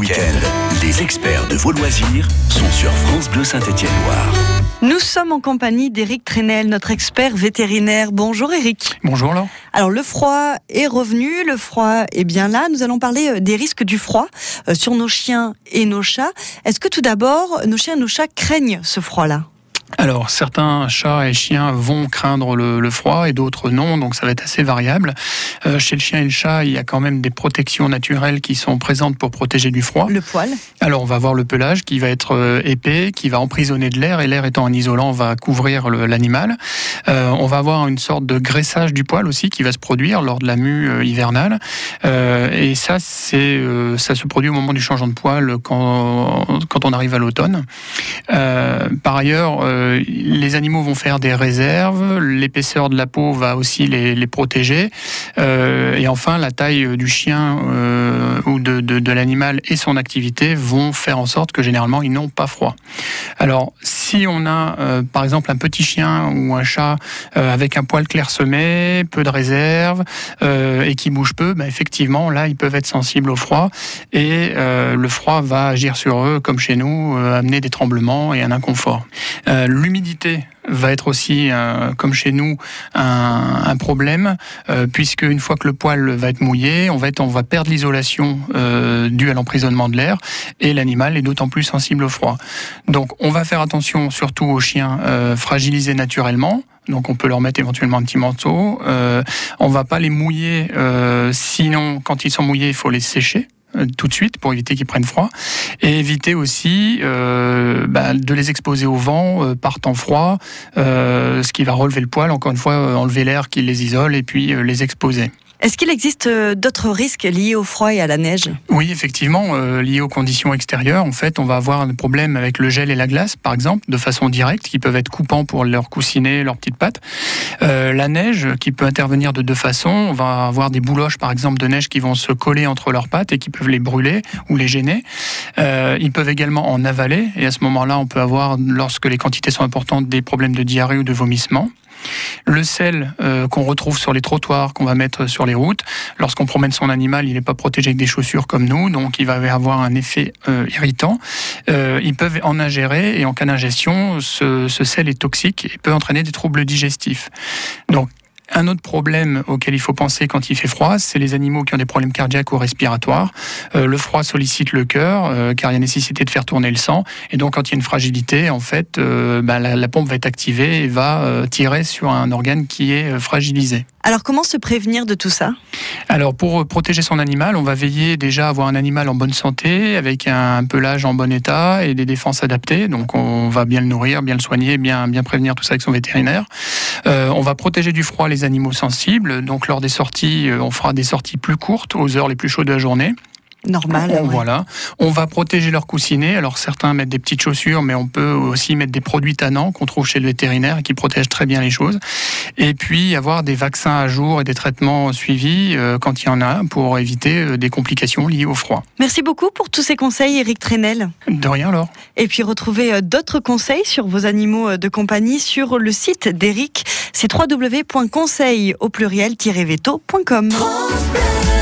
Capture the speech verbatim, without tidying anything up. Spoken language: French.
week-end, les experts de vos loisirs sont sur France Bleu Saint-Étienne-Loire. Nous sommes en compagnie d'Éric Trenel, notre expert vétérinaire. Bonjour Éric. Bonjour Laure. Alors le froid est revenu, le froid est bien là. Nous allons parler des risques du froid euh, sur nos chiens et nos chats. Est-ce que tout d'abord, nos chiens et nos chats craignent ce froid-là ? Alors, certains chats et chiens vont craindre le, le froid et d'autres non, donc ça va être assez variable. Euh, chez le chien et le chat, il y a quand même des protections naturelles qui sont présentes pour protéger du froid. Le poil. Alors, on va avoir le pelage qui va être euh, épais, qui va emprisonner de l'air, et l'air étant un isolant va couvrir le, l'animal. Euh, on va avoir une sorte de graissage du poil aussi qui va se produire lors de la mue euh, hivernale. Euh, et ça, c'est, euh, ça se produit au moment du changement de poil quand, quand on arrive à l'automne. Euh, par ailleurs, euh, les animaux vont faire des réserves, l'épaisseur de la peau va aussi les, les protéger, euh, et enfin la taille du chien euh, ou de, de, de l'animal et son activité vont faire en sorte que généralement ils n'ont pas froid. Alors si on a euh, par exemple un petit chien ou un chat euh, avec un poil clairsemé, peu de réserve euh, et qui bouge peu, bah, effectivement là ils peuvent être sensibles au froid et euh, le froid va agir sur eux comme chez nous, euh, amener des tremblements et un inconfort. Euh, L'humidité va être aussi, euh, comme chez nous, un, un problème, euh, puisque une fois que le poil va être mouillé, on va, être, on va perdre l'isolation euh, due à l'emprisonnement de l'air, et l'animal est d'autant plus sensible au froid. Donc on va faire attention surtout aux chiens euh, fragilisés naturellement. Donc on peut leur mettre éventuellement un petit manteau. Euh, on ne va pas les mouiller, euh, sinon quand ils sont mouillés, il faut les sécher tout de suite pour éviter qu'ils prennent froid et éviter aussi euh, bah, de les exposer au vent euh, par temps froid, euh, ce qui va relever le poil, encore une fois euh, enlever l'air qui les isole et puis euh, les exposer. Est-ce qu'il existe d'autres risques liés au froid et à la neige ? Oui, effectivement, euh, liés aux conditions extérieures. En fait, on va avoir un problème avec le gel et la glace, par exemple, de façon directe, qui peuvent être coupants pour leurs coussinets, leurs petites pattes. Euh, la neige, qui peut intervenir de deux façons. On va avoir des bouloches, par exemple, de neige qui vont se coller entre leurs pattes et qui peuvent les brûler ou les gêner. Euh, ils peuvent également en avaler. Et à ce moment-là, on peut avoir, lorsque les quantités sont importantes, des problèmes de diarrhée ou de vomissement. Le sel euh, qu'on retrouve sur les trottoirs, qu'on va mettre sur les routes, lorsqu'on promène son animal, il n'est pas protégé avec des chaussures comme nous, donc il va avoir un effet euh, irritant. Euh, ils peuvent en ingérer et en cas d'ingestion, ce, ce sel est toxique et peut entraîner des troubles digestifs. Donc, un autre problème auquel il faut penser quand il fait froid, c'est les animaux qui ont des problèmes cardiaques ou respiratoires. Euh, le froid sollicite le cœur, euh, car il y a nécessité de faire tourner le sang. Et donc, quand il y a une fragilité, en fait, euh, bah, la, la pompe va être activée et va euh, tirer sur un organe qui est euh, fragilisé. Alors, comment se prévenir de tout ça ? Alors, pour protéger son animal, on va veiller déjà à avoir un animal en bonne santé, avec un pelage en bon état et des défenses adaptées. Donc, on va bien le nourrir, bien le soigner, bien, bien prévenir tout ça avec son vétérinaire. Euh, on va protéger du froid les animaux sensibles. Donc, lors des sorties, on fera des sorties plus courtes, aux heures les plus chaudes de la journée. Normal. On, ouais. Voilà. On va protéger leurs coussinets. Alors certains mettent des petites chaussures, mais on peut aussi mettre des produits tannants qu'on trouve chez le vétérinaire et qui protègent très bien les choses. Et puis avoir des vaccins à jour et des traitements suivis euh, quand il y en a pour éviter euh, des complications liées au froid. Merci beaucoup pour tous ces conseils, Éric Trenel. De rien, Laure. Et puis retrouvez d'autres conseils sur vos animaux de compagnie sur le site d'Éric. C'est w w w point conseil au pluriel tiret veto point com.